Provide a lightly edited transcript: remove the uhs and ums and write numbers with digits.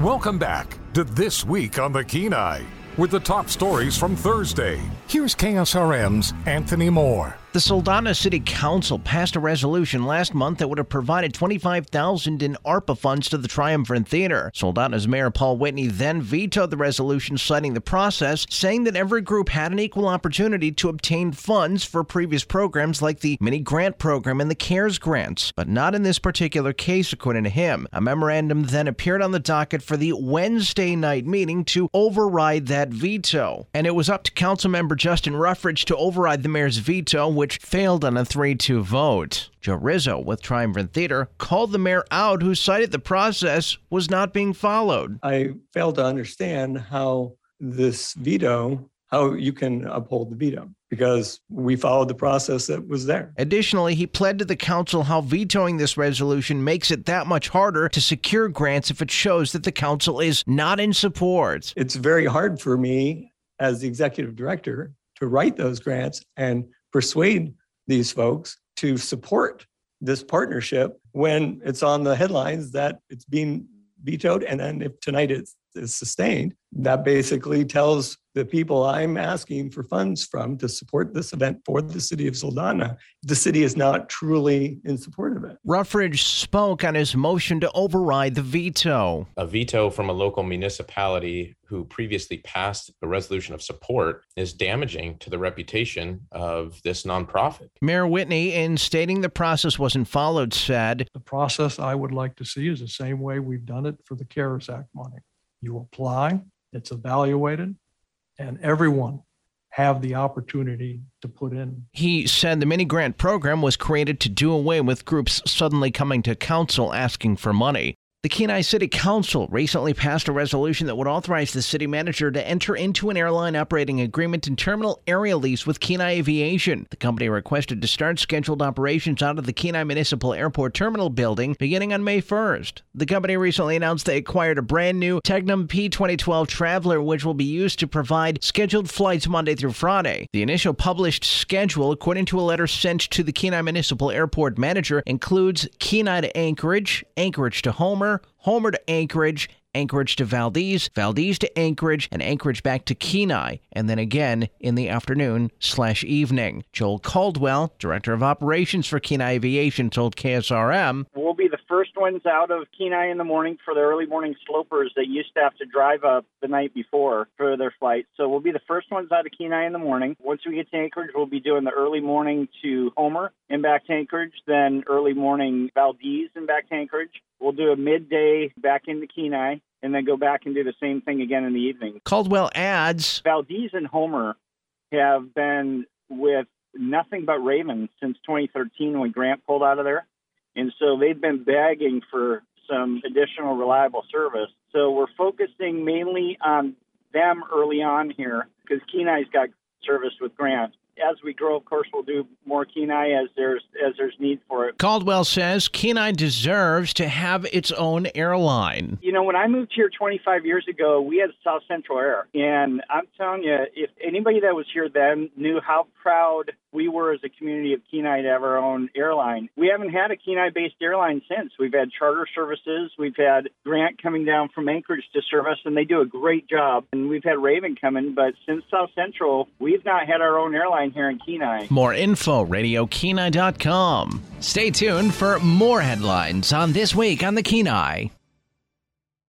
Welcome back to This Week on the Kenai with the top stories from Thursday. Here's KSRM's Anthony Moore. The Soldotna City Council passed a resolution last month that would have provided $25,000 in ARPA funds to the Triumvirate Theater. Soldotna's Mayor Paul Whitney then vetoed the resolution, citing the process, saying that every group had an equal opportunity to obtain funds for previous programs like the mini grant program and the CARES grants, but not in this particular case, according to him. A memorandum then appeared on the docket for the Wednesday night meeting to override that veto, and it was up to Councilmember Justin Ruffridge to override the mayor's veto, which failed on a 3-2 vote. Joe Rizzo with Triumvirate Theater called the mayor out, who cited the process was not being followed. I fail to understand how you can uphold the veto, because we followed the process that was there. Additionally, he pled to the council how vetoing this resolution makes it that much harder to secure grants if it shows that the council is not in support. It's very hard for me as the executive director to write those grants and persuade these folks to support this partnership when it's on the headlines that it's being vetoed. And then if tonight is sustained, that basically tells the people I'm asking for funds from to support this event for the city of Soldotna, the city is not truly in support of it. Ruffridge spoke on his motion to override the veto. A veto from a local municipality who previously passed a resolution of support is damaging to the reputation of this nonprofit. Mayor Whitney, in stating the process wasn't followed, said, "The process I would like to see is the same way we've done it for the CARES Act money. You apply, it's evaluated, and everyone have the opportunity to put in." He said the mini grant program was created to do away with groups suddenly coming to council asking for money. The Kenai City Council recently passed a resolution that would authorize the city manager to enter into an airline operating agreement and terminal area lease with Kenai Aviation. The company requested to start scheduled operations out of the Kenai Municipal Airport Terminal building beginning on May 1st. The company recently announced they acquired a brand new Tegnum P2012 Traveler, which will be used to provide scheduled flights Monday through Friday. The initial published schedule, according to a letter sent to the Kenai Municipal Airport manager, includes Kenai to Anchorage, Anchorage to Homer, Homer to Anchorage, Anchorage to Valdez, Valdez to Anchorage, and Anchorage back to Kenai, and then again in the afternoon/evening. Joel Caldwell, Director of Operations for Kenai Aviation, told KSRM, "We'll be the first ones out of Kenai in the morning for the early morning slopers that used to have to drive up the night before for their flight. So we'll be the first ones out of Kenai in the morning. Once we get to Anchorage, we'll be doing the early morning to Homer and back to Anchorage, then early morning Valdez and back to Anchorage. We'll do a midday back into Kenai, and then go back and do the same thing again in the evening." Caldwell adds, "Valdez and Homer have been with nothing but Raven since 2013 when Grant pulled out of there. And so they've been begging for some additional reliable service. So we're focusing mainly on them early on here because Kenai's got service with Grant. As we grow, of course, we'll do more Kenai as there's need for it." Caldwell says Kenai deserves to have its own airline. You know, when I moved here 25 years ago, we had South Central Air. And I'm telling you, if anybody that was here then knew how proud we were as a community of Kenai to have our own airline. We haven't had a Kenai-based airline since. We've had charter services. We've had Grant coming down from Anchorage to serve us, and they do a great job. And we've had Raven coming, but since South Central, we've not had our own airline here in Kenai. More info, RadioKenai.com. Stay tuned for more headlines on This Week on the Kenai.